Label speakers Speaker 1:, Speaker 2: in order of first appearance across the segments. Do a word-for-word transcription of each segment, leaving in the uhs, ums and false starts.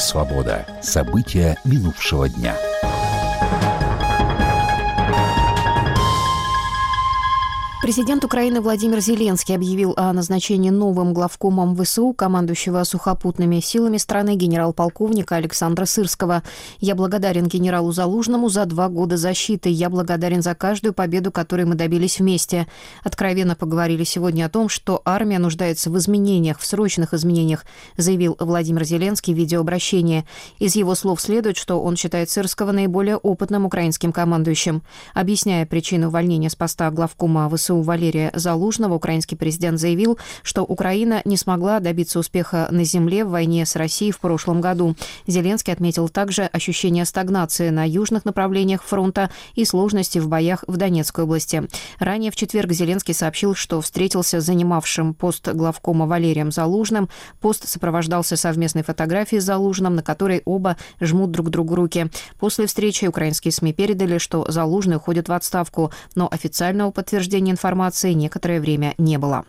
Speaker 1: «Свобода». События минувшего дня.
Speaker 2: Президент Украины Владимир Зеленский объявил о назначении новым главкомом ВСУ командующего сухопутными силами страны генерал-полковника Александра Сырского. «Я благодарен генералу Залужному за два года защиты. Я благодарен за каждую победу, которой мы добились вместе». Откровенно поговорили сегодня о том, что армия нуждается в изменениях, в срочных изменениях, заявил Владимир Зеленский в видеообращении. Из его слов следует, что он считает Сырского наиболее опытным украинским командующим. Объясняя причину увольнения с поста главкома ВСУ Валерия Залужного, украинский президент заявил, что Украина не смогла добиться успеха на земле в войне с Россией в прошлом году. Зеленский отметил также ощущение стагнации на южных направлениях фронта и сложности в боях в Донецкой области. Ранее в четверг Зеленский сообщил, что встретился с занимавшим пост главкома Валерием Залужным. Пост сопровождался совместной фотографией с Залужным, на которой оба жмут друг другу руки. После встречи украинские СМИ передали, что Залужный уходит в отставку, но официального подтверждения информации некоторое время не было.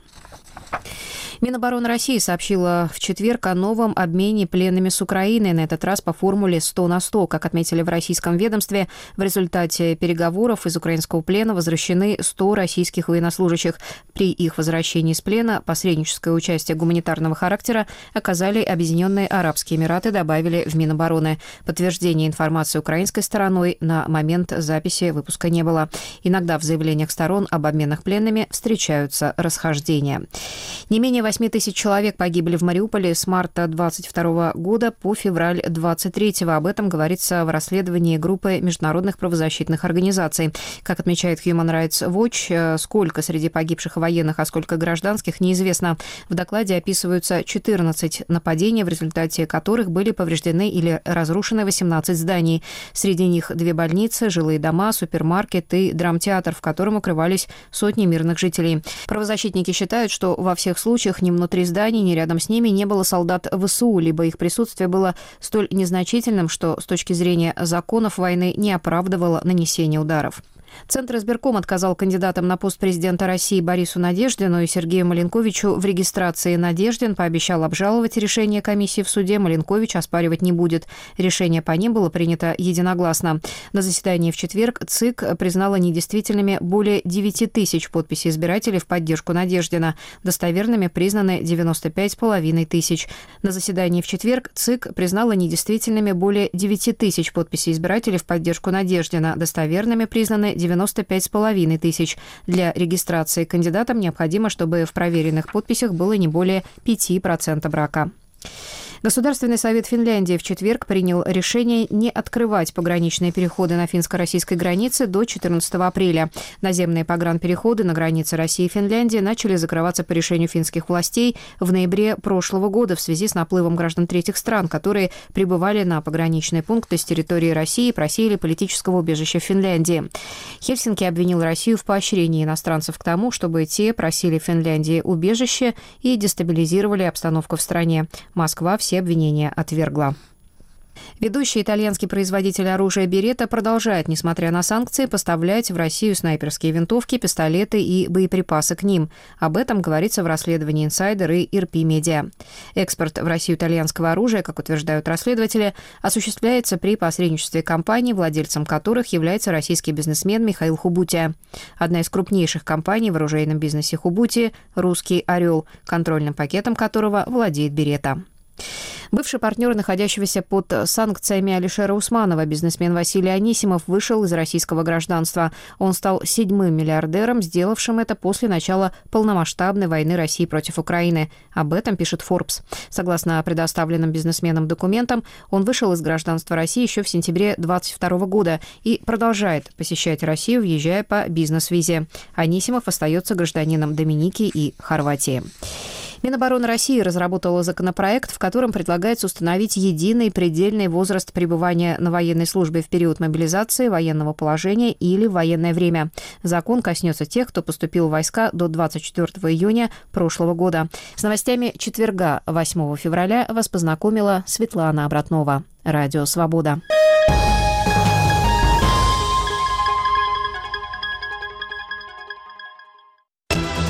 Speaker 2: Минобороны России сообщила в четверг о новом обмене пленными с Украиной, на этот раз по формуле сто на сто. Как отметили в российском ведомстве, в результате переговоров из украинского плена возвращены сто российских военнослужащих. При их возвращении из плена посредническое участие гуманитарного характера оказали Объединенные Арабские Эмираты, добавили в Минобороны. Подтверждения информации украинской стороной на момент записи выпуска не было. Иногда в заявлениях сторон об обменах пленными встречаются расхождения. Не менее восемь тысяч человек погибли в Мариуполе с марта двадцать второго года по февраль двадцать третьего. Об этом говорится в расследовании группы международных правозащитных организаций. Как отмечает Human Rights Watch, сколько среди погибших военных, а сколько гражданских, неизвестно. В докладе описываются четырнадцать нападений, в результате которых были повреждены или разрушены восемнадцать зданий. Среди них две больницы, жилые дома, супермаркет и драмтеатр, в котором укрывались сотни мирных жителей. Правозащитники считают, что во всех случаях ни внутри зданий, ни рядом с ними не было солдат ВСУ, либо их присутствие было столь незначительным, что с точки зрения законов войны не оправдывало нанесение ударов. Центр избирком отказал кандидатам на пост президента России Борису Надеждину и Сергею Маленковичу в регистрации. Надеждин пообещал обжаловать решение комиссии в суде, Маленкович оспаривать не будет. Решение по ним было принято единогласно. На заседании в четверг ЦИК признала недействительными более девять тысяч подписей избирателей в поддержку Надеждина. Достоверными признаны девяносто пять с половиной тысяч. На заседании в четверг ЦИК признала недействительными более девять тысяч подписей избирателей в поддержку Надеждина. Достоверными признаны девяносто пять с половиной тысяч. Для регистрации кандидатам необходимо, чтобы в проверенных подписях было не более пяти процентов брака. Государственный совет Финляндии в четверг принял решение не открывать пограничные переходы на финско-российской границе до четырнадцатого апреля. Наземные погранпереходы на границе России и Финляндии начали закрываться по решению финских властей в ноябре прошлого года в связи с наплывом граждан третьих стран, которые прибывали на пограничные пункты с территории России и просили политического убежища в Финляндии. Хельсинки обвинил Россию в поощрении иностранцев к тому, чтобы те просили в Финляндии убежище и дестабилизировали обстановку в стране. Москва все обвинения отвергла. Ведущий итальянский производитель оружия Беретта продолжает, несмотря на санкции, поставлять в Россию снайперские винтовки, пистолеты и боеприпасы к ним. Об этом говорится в расследовании «Инсайдер» и эр пи Медиа. Экспорт в Россию итальянского оружия, как утверждают расследователи, осуществляется при посредничестве компаний, владельцем которых является российский бизнесмен Михаил Хубутия. Одна из крупнейших компаний в оружейном бизнесе Хубутии – «Русский Орел», контрольным пакетом которого владеет Беретта. Бывший партнер, находящегося под санкциями Алишера Усманова, бизнесмен Василий Анисимов, вышел из российского гражданства. Он стал седьмым миллиардером, сделавшим это после начала полномасштабной войны России против Украины. Об этом пишет Forbes. Согласно предоставленным бизнесменам документам, он вышел из гражданства России еще в сентябре две тысячи двадцать второго года и продолжает посещать Россию, въезжая по бизнес-визе. Анисимов остается гражданином Доминики и Хорватии. Минобороны России разработала законопроект, в котором предлагается установить единый предельный возраст пребывания на военной службе в период мобилизации, военного положения или в военное время. Закон коснется тех, кто поступил в войска до двадцать четвёртого июня прошлого года. С новостями четверга, восьмого февраля, вас познакомила Светлана Обратнова. Радио «Свобода».